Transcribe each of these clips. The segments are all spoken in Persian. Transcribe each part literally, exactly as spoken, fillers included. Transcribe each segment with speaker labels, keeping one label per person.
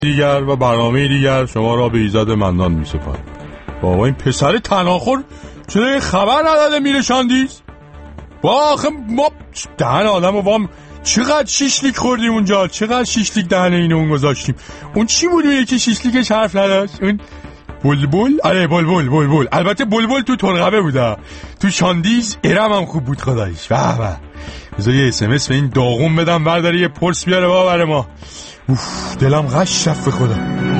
Speaker 1: دیگر و برنامه دیگر شما را به ایزد منان می سپارم. بابا این پسر تناخور چرا خبر نداده میره شاندیز؟ با آخه ما دهن آدم و وام چقدر شیشلیک خوردیم اونجا، چقدر شیشلیک دهن اینو اون گذاشتیم. اون چی بود اون یکی شیشلیکش حرف نداشت؟ اون بلبل؟ آره بلبل بلبل. البته بلبل تو ترقبه بوده، تو شاندیز ارم هم خوب بود خداییش. به به بذار یه اس ام اس به این داغون بدم برداره یه پرس بیاره بابا برای ما. اوف دلم غش شف خدا.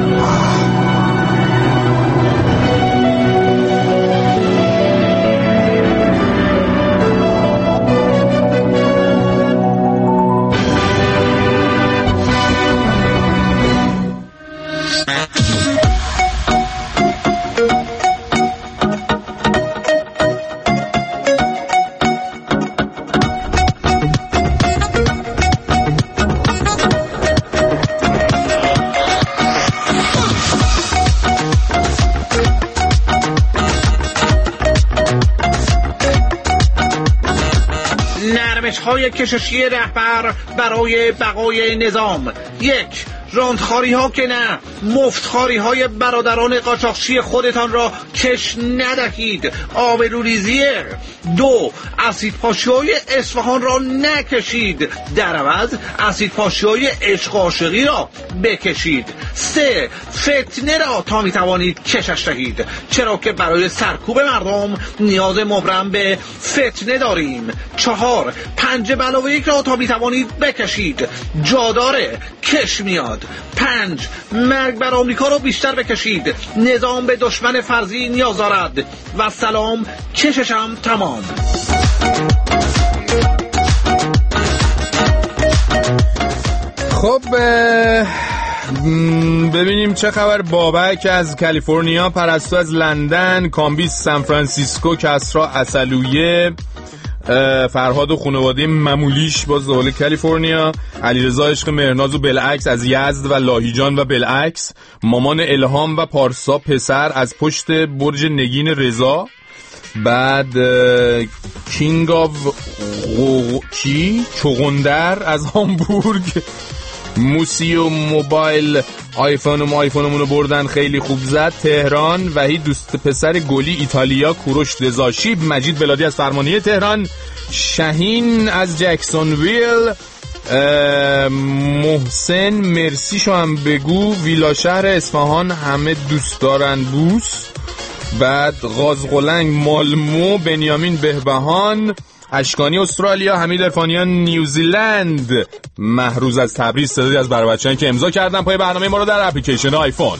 Speaker 2: های کششی رهبر برای بقای نظام. یک، راندخاری ها که نه، مفتخاری های برادران قاچاقچی خودتان را کش ندهید. آبروریزی. دو، اسید پاشی های اصفهان را نکشید، در عوض اسید پاشی های عشق عاشقی را بکشید. سه، فتنه را تا می توانید کشش دهید، چرا که برای سرکوب مردم نیاز مبرم به فتنه داریم. چهار، پنج بلاوه یک را تا می توانید بکشید، جاداره کش میاد. پنج، مرگ بر آمریکا را بیشتر بکشید، نظام به دشمن فرضی نیاز دارد. و سلام، کششم تمام.
Speaker 3: خب ببینیم چه خبر. بابک از کالیفرنیا، پرستو از لندن، کامبیس سان فرانسیسکو، کسرا اصلویه، فرهاد و خانواده ممولیش باز داخل کالیفرنیا، علیرضا عشق مهرناز و بالعکس از یزد و لاهیجان و بالعکس، مامان الهام و پارسا پسر از پشت برج نگین رضا، بعد کینگ آف چی چغندر از هامبورگ، موسی و موبایل آیفونم آیفونمونو بردن خیلی خوب زد، تهران، وحید دوست پسر گلی ایتالیا، کوروش رضاشیب، مجید بلادی از فرمانیه تهران، شهین از جکسون ویل، محسن مرسیشو هم بگو، ویلا شهر اصفهان همه دوست دارن بوس، بعد غازقلنگ مالمو، بنیامین بهبهان، اشکانی استرالیا، حمید عرفانیان نیوزیلند، محروز از تبریز، تعدادی از برای بچه‌ای که امضا کردن پای برنامه ما رو در اپلیکیشن آیفون.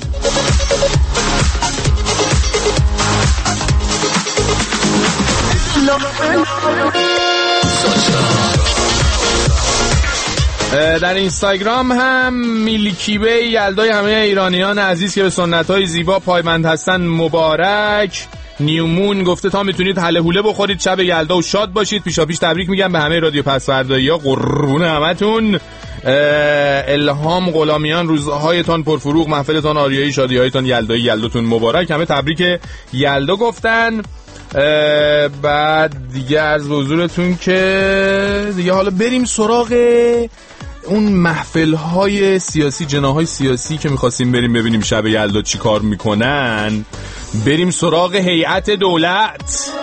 Speaker 3: در اینستاگرام هم میلکیبه یلدای همه ایرانیان عزیز که به سنت‌های زیبا پایبند هستن مبارک. نیومون گفته تا میتونید حله حوله بخورید شب یلدا و شاد باشید. پیشا پیش تبریک میگم به همه رادیو پسوردایی‌ها، قربون همتون. الهام غلامیان روزهایتان پرفروغ، محفلتان آریایی، شادی‌هایتان یلدایی، یلداتون مبارک. همه تبریک یلدا گفتن. بعد دیگه عرض به حضورتون که دیگه حالا بریم سراغ اون محفل‌های سیاسی، جناح‌های سیاسی که می‌خواستیم بریم ببینیم شب یلدا چی کار میکنن. بریم سراغ هیئت دولت.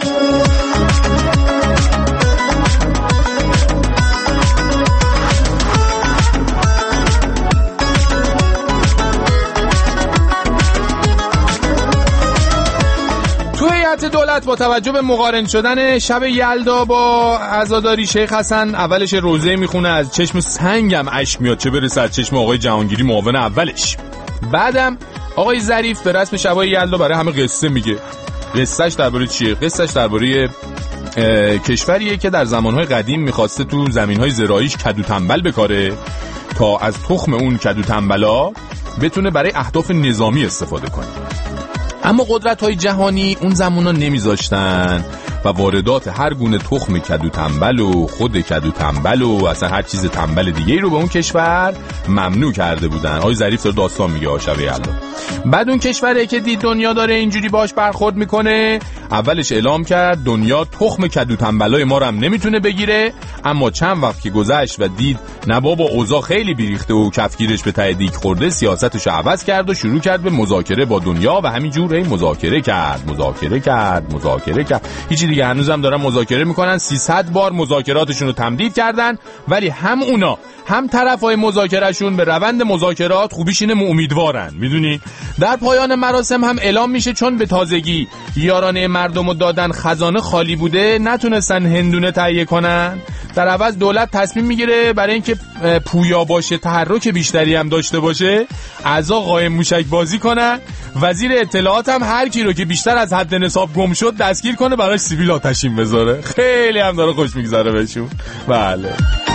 Speaker 3: دولت با توجه به مقارن شدن شب یلدا با عزاداری شیخ حسن، اولش روزه میخونه از چشم سنگم اشک میاد، چه برسه از چشم آقای جهانگیری معاون اولش. بعدم آقای ظریف به رسم شبای یلدا برای همه قصه میگه. قصهش درباره چیه؟ قصهش درباره کشوریه که در زمانهای قدیم میخواسته تو زمینهای زراعیش کدو تنبل بکاره تا از تخم اون کدو تنبلا بتونه برای اهداف نظامی استفاده کنه. اما قدرت‌های جهانی اون زمانا نمیذاشتن. و واردات هر گونه تخم کدو تنبل و خود کدو تنبل و اصلا هر چیز تنبل دیگه رو به اون کشور ممنوع کرده بودن. آقای ظریف داره داستان میگه شب یلدا. بعد اون کشوری که دید دنیا داره اینجوری باش برخورد میکنه، اولش اعلام کرد دنیا تخم کدو تنبلای ما رو هم نمیتونه بگیره، اما چند وقت که گذشت و دید نه بابا اوضاع خیلی بیریخته و کفگیرش به ته دیگ خورده، سیاستش رو عوض کرد و شروع کرد به مذاکره با دنیا و همینجور هی مذاکره کرد مذاکره کرد مذاکره کرد هیچی دیگه. هنوزم دارن مذاکره میکنن، سیصد بار مذاکراتشون رو تمدید کردن، ولی هم اونا هم طرفای مذاکرهشون به روند مذاکرات خوبیش اینه امیدوارن. میدونی در پایان مراسم هم اعلام میشه چون به تازگی یارانه مردمو دادن خزانه خالی بوده، نتونستن هندونه تهیه کنن، در عوض دولت تصمیم میگیره برای اینکه پویا باشه، تحرک بیشتری هم داشته باشه، اعضا قایم موشک بازی کنن. وزیر اطلاعات هم هر کی رو که بیشتر از حد نصاب گم شد دستگیر کنه، براش سیبیل آتشین بذاره. خیلی هم داره خوش میگذره بهشون. بله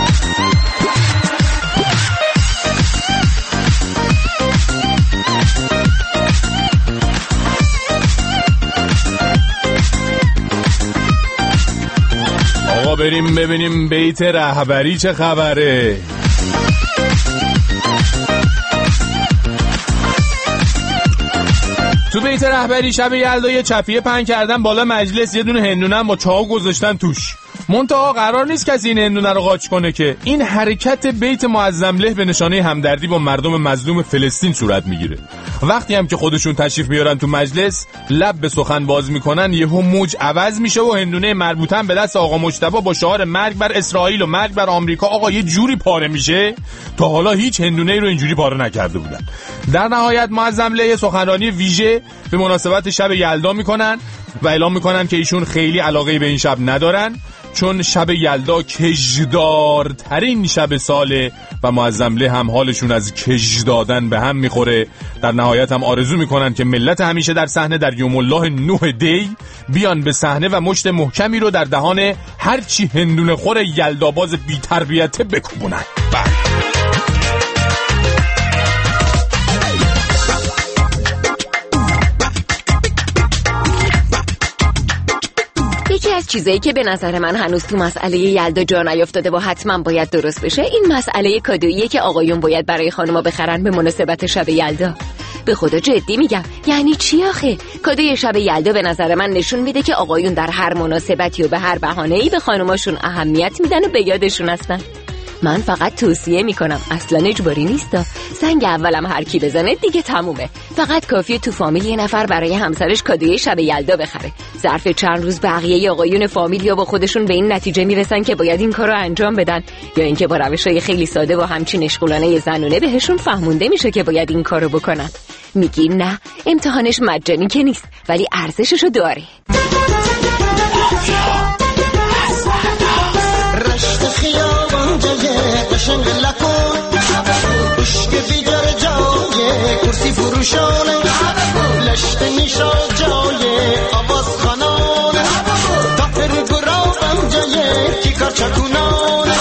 Speaker 3: آقا بریم ببینیم بیت رهبری چه خبره. تو بیت رهبری شب یلدا یه چپیه پهن کردن بالا مجلس، یه دونه هندونه با چاقو گذاشتن توش. منتها قرار نیست کسی این هندونه رو قاچ کنه که این حرکت بیت معظم له به نشانه همدردی با مردم مظلوم فلسطین صورت میگیره. وقتی هم که خودشون تشریف میارن تو مجلس، لب به سخن باز میکنن، یهو موج عوض میشه و هندونه مربوطه به دست آقا مجتبی با شعار مرگ بر اسرائیل و مرگ بر آمریکا آقا یه جوری پاره میشه تا حالا هیچ هندونه رو اینجوری پاره نکرده بودن. در نهایت معظم له سخنرانی ویژه به مناسبت شب یلدا میکنن و اعلام میکنن که ایشون خیلی علاقه به این شب ندارن، چون شب یلدا کژدارترین شب ساله و معظم له هم حالشون از کژ دادن به هم میخوره. در نهایت هم آرزو میکنن که ملت همیشه در صحنه در یوم الله نه دی بیان به صحنه و مشت محکمی رو در دهان هرچی هندونه خور یلداباز بی تربیته بکوبونن.
Speaker 4: یکی از چیزایی که به نظر من هنوز تو مسئله یلدا جا نیافتاده و حتما باید درست بشه، این مسئله کادوییه که آقایون باید برای خانوما بخرن به مناسبت شب یلدا. به خدا جدی میگم، یعنی چی آخه؟ کادوی شب یلدا به نظر من نشون میده که آقایون در هر مناسبتی و به هر بهانه‌ای به خانوماشون اهمیت میدن و به یادشون هستن. من فقط توصیه میکنم، اصلا اجباری نیستا. زنگ اولم هر کی بزنه دیگه تمومه. فقط کافیه تو فامیل یه نفر برای همسرش کادوی شب یلدا بخره. ظرف چند روز بقیه آقایون فامیل یا با خودشون به این نتیجه میرسن که باید این کارو انجام بدن، یا اینکه با روشای خیلی ساده و همچین اشغالانه زنونه بهشون فهمونده میشه که باید این کارو بکنن. میگی نه، امتحانش مجانی که نیست، ولی ارزششو داره. قشنگ لکن عشق بیدار جای کرسی فروشانه لشت نیشا جای آواز خانانه تافر گرابم جای کی کار چکونانه.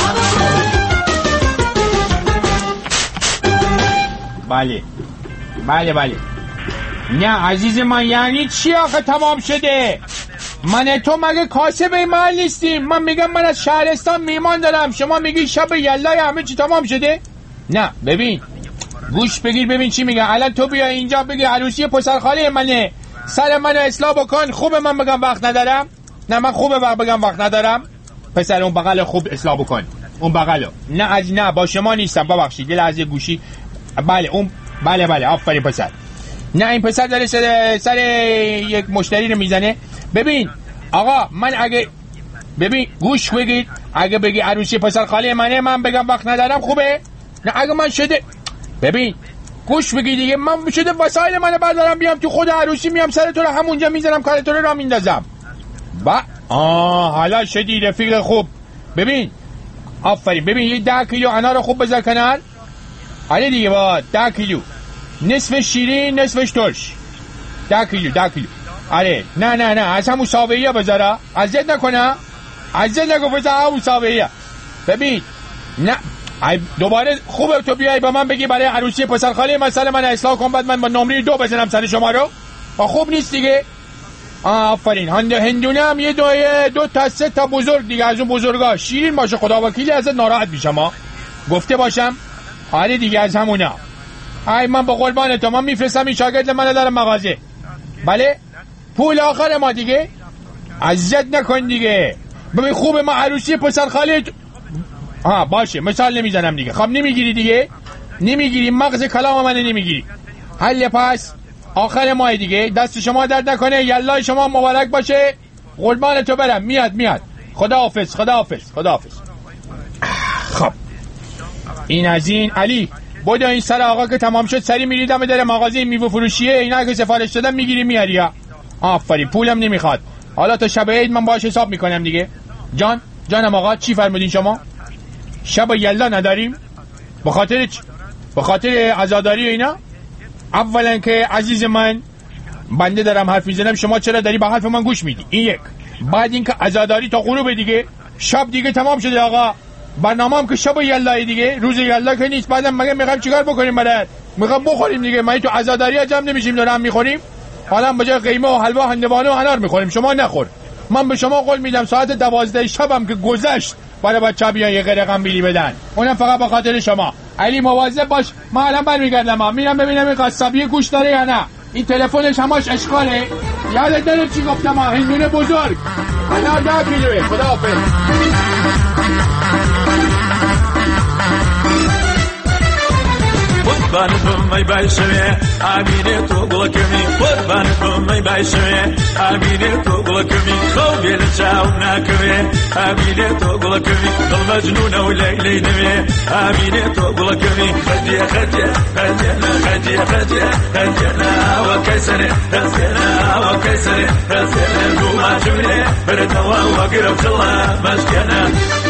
Speaker 5: بله بله بله. نه عزیز من، یعنی چی آخه تمام شده؟ من تو مگه کاسب محل نیستیم؟ من میگم من از شهرستان میمان دارم، شما میگی شب یلای همه چی تمام شده؟ نه ببین، گوش بگیر ببین چی میگم. الان تو بیا اینجا بگی عروسی پسر خاله منه، سر منو اصلاح بکن. خوبه من بگم وقت ندارم؟ نه من خوبه وقت بگم وقت ندارم. پسر اون بغل خوب اصلاح بکن، اون بغلو. نه از نه با شما نیستم، ببخشید یه لحظه گوشی. بله اون، بله بله آفرین پسر. نه این پسر داره سر, سر یک مشتری رو میزنه. ببین آقا، من اگه ببین گوش بگید، اگه بگی عروسی پسر خاله منه من بگم وقت ندارم خوبه؟ نه اگه من شده، ببین گوش بگید دیگه، من شده وسایل منو بردارم بیام تو خود عروسی، میام سر تو رو همونجا میذارم، کار تو رو را میندازم. با آه حالا شدی رفیق خوب. ببین آفرین، ببین یه ده کیلو انار خوب بذار کنار. آره دیگه با ده کیلو، نصف شیرین نصفش ترش. ده کیلو ده کیلو. آره نه نه نه از همون ساویه بذاره، عزت نکنه، عزت نگو بذار همون ساویه. ببین نه دوباره خوبه تو بیای با من بگی برای عروسی پسر خاله مسئله من اصلاح کن، بعد من با نمره دو بزنم سر شما رو. خوب نیست دیگه. آفرین. هندونه هم یه دو دو تا سه تا بزرگ دیگه، از اون بزرگا شیرین باشه، خدا وکیلی ازت ناراحت میشم. ما گفته باشم حالی دیگه از همونا. ای من با قربان تو، من میفرستم این شاگرد من در مغازه. بله پول آخر ما دیگه، عزت نکن دیگه. ببین خوبه ما عروسی پسر خاله. ها باشه مثال نمیزنم دیگه. خب نمیگیری دیگه، نمیگیری، مغز کلام من نمیگیری. حل پس آخر ماه دیگه، دست شما درد نکنه، یلا شما مبارک باشه. قربان تو برم. میاد میاد. خدا حافظ خدا حافظ خدا حافظ. خب این از این. علی بودو این سر آقا که تمام شد سری میریدم در مغازه میوه فروشیه، اینا که سفارش دادم میگیری میاری. ها آفرین. پولم نمیخواد. حالا تا شب عید من باهاش حساب میکنم دیگه. جان جانم آقا چی فرمودین شما؟ شب یلدا نداریم؟ به خاطر چی؟ به خاطر عزاداری اینا؟ اولا که عزیز من بنده دارم حرف میزنم، شما چرا داری به حرف من گوش میدی؟ این یک. بعد اینکه عزاداری تا غروب دیگه، شب دیگه تمام شده آقا. برنامه هم که شب یلدا دیگه، روز یلدا که نیست. بعدم مگه میخوایم چیکار بکنیم؟ بعد میخوایم بخوریم دیگه. ما تو عزاداری جمع نمیشیم دارم میخوریم. حالا به جای قیمه و حلوا هندوانه و انار میخوریم. شما نخور. من به شما قول میدم ساعت دوازده شبم که گذشت برای بچه‌ها بیان یه قرقم بیلی بدن، اونم فقط به خاطر شما. علی مواظب باش. من الان برمیگردم، ها میرم ببینم این قصابی گوش داره یا نه. این تلفنش هماش اشکاله. یادت داره چی گفتم؟ هندونه بزرگ انا ده کیلوه. خداحافظ.
Speaker 6: قربانتم می بایشوی آمینه تو گلکمی، قربانتم می بایشوی آمینه تو گلکمی، خوبی لچاو نکوی آمینه تو گلکمی، دل مجنون و لیلی نمی آمینه تو گلکمی، خدیه خدیه خدیه خدیه خدیه خدیه و کیسره خدیه و کیسره خدیه تو مجنونه بردوا و قرب جلا مشکنه.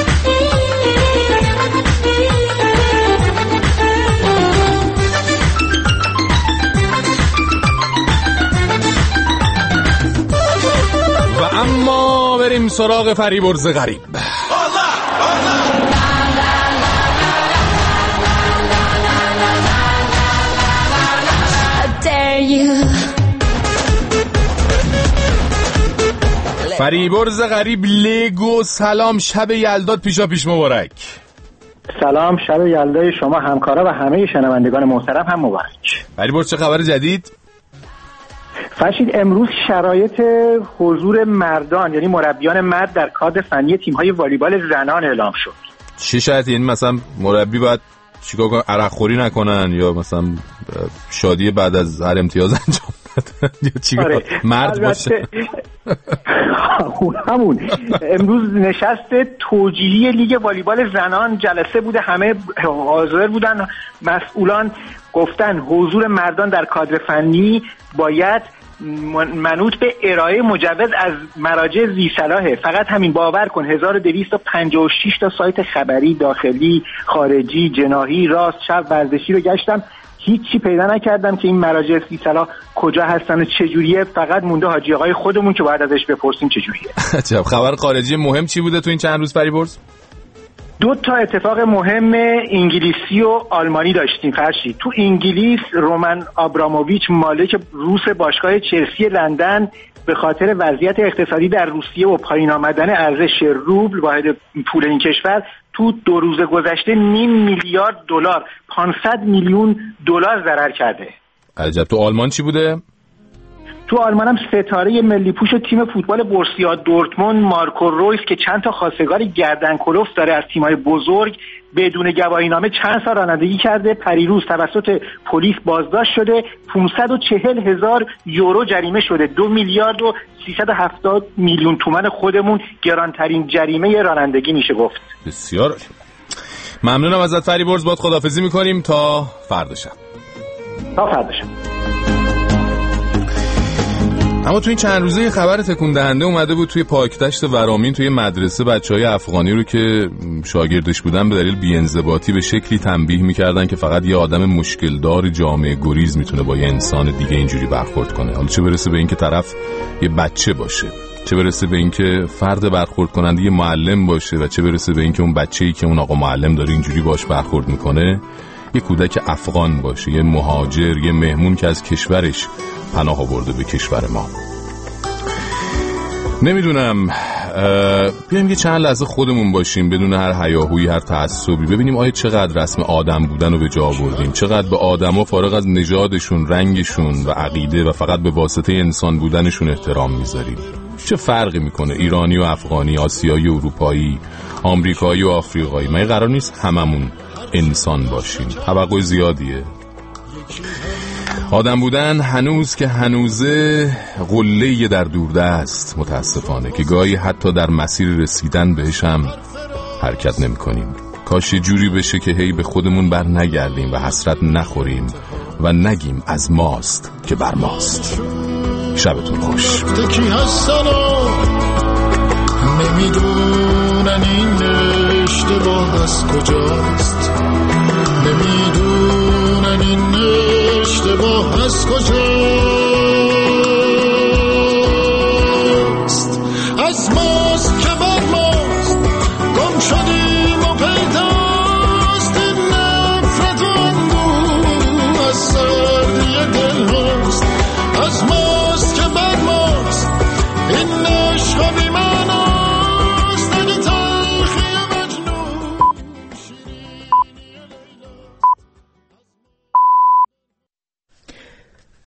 Speaker 3: اما بریم سراغ فریبرز غریب. فریبرز غریب لگو سلام، شب یلدات پیشا پیش مبارک.
Speaker 7: سلام، شب یلدای شما همکارا و همه شنوندگان محترم هم مبارک.
Speaker 3: فریبرز چه خبر جدید؟
Speaker 7: فرشید امروز شرایط حضور مردان یعنی مربیان مرد در کادر فنی تیم‌های والیبال زنان اعلام شد.
Speaker 3: چه شرطی؟ یعنی مثلا مربی باید چیکار کنه؟ عرق خوری نکنن یا مثلا شادی بعد از هر امتیاز انجام بدن یا چیکار؟ آره. مرد باشه.
Speaker 7: همون امروز نشست توجیهی لیگ والیبال زنان جلسه بوده، همه حاضر بودن. مسئولان گفتن حضور مردان در کادر فنی باید منوط به ارائه مجوز از مراجع ذی‌صلاحه. فقط همین، باور کن هزار و دویست و پنجاه و شش تا سایت خبری داخلی، خارجی، جناحی، راست، چپ، ورزشی رو گشتم، هیچی پیدا نکردم که این مراجع ذی‌صلاح کجا هستن و چجوریه. فقط مونده حاجی آقای خودمون که باید ازش بپرسیم چجوریه.
Speaker 3: عجب. خبر خارجی مهم چی بوده تو این چند روز فریبرز؟
Speaker 7: دو تا اتفاق مهم انگلیسی و آلمانی داشتیم فرشید. تو انگلیس رومن آبراموویچ مالک روس باشگاه چلسی لندن به خاطر وضعیت اقتصادی در روسیه و پایین آمدن ارزش روبل واحد پول این کشور تو دو روز گذشته نیم میلیارد دلار پانصد میلیون دلار ضرر کرده.
Speaker 3: عجب. تو آلمان چی بوده؟
Speaker 7: تو آلمان هم ستاره ملی پوش تیم فوتبال بورسیا دورتموند مارکو رویس که چند تا خواستگاری گردن کلفت داره از تیم‌های بزرگ بدون گواهینامه چند سال رانندگی کرده، پریروز توسط پلیس بازداشت شده، پانصد و چهل هزار یورو جریمه شده. دو میلیارد و سیصد و هفتاد میلیون تومان خودمون گرانترین جریمه رانندگی میشه گفت.
Speaker 3: بسیار ممنونم ازت فریبرز. باید خداحافظی میکنیم تا فردا شب.
Speaker 7: تا فردا شب.
Speaker 3: اما تو این چند روزه یه خبر تکون دهنده اومده بود توی پاکدشت ورامین، توی مدرسه بچهای افغانی رو که شاگردش بودن به دلیل بی‌انضباطی به شکلی تنبیه میکردن که فقط یه آدم مشکل دار جامعه گریز میتونه با یه انسان دیگه اینجوری برخورد کنه. حالا چه برسه به این که طرف یه بچه باشه، چه برسه به این که فرد برخورد کننده یه معلم باشه و چه برسه به این که اون بچه‌ای که اون آقا معلم داره اینجوری باش برخورد میکنه یه کودک افغان باشه، یه مهاجر، یه مهمون که از کشورش پناه آورده به کشور ما. نمیدونم، بیایم یه چند لحظه خودمون باشیم بدون هر هیاهویی، هر تعصبی، ببینیم آیا چقدر رسم آدم بودن رو به جا آوردیم، چقدر به آدما فارغ از نژادشون، رنگشون و عقیده و فقط به واسطه انسان بودنشون احترام میذاریم. چه فرقی میکنه ایرانی و افغانی، آسیایی و اروپایی، آمریکایی و آفریقایی؟ مگه قرار نیست هممون انسان باشیم؟ توقع زیادیه. آدم بودن هنوز که هنوزه قله‌ای در دوردست، متاسفانه که گاهی حتی در مسیر رسیدن بهش هم حرکت نمی کنیم. کاش یه جوری بشه که هی به خودمون بر نگردیم و حسرت نخوریم و نگیم از ماست که بر ماست. شبتون خوش. نمیدونن این اشتباه از کجاست، نمیدونن این اشتباه از کجاست.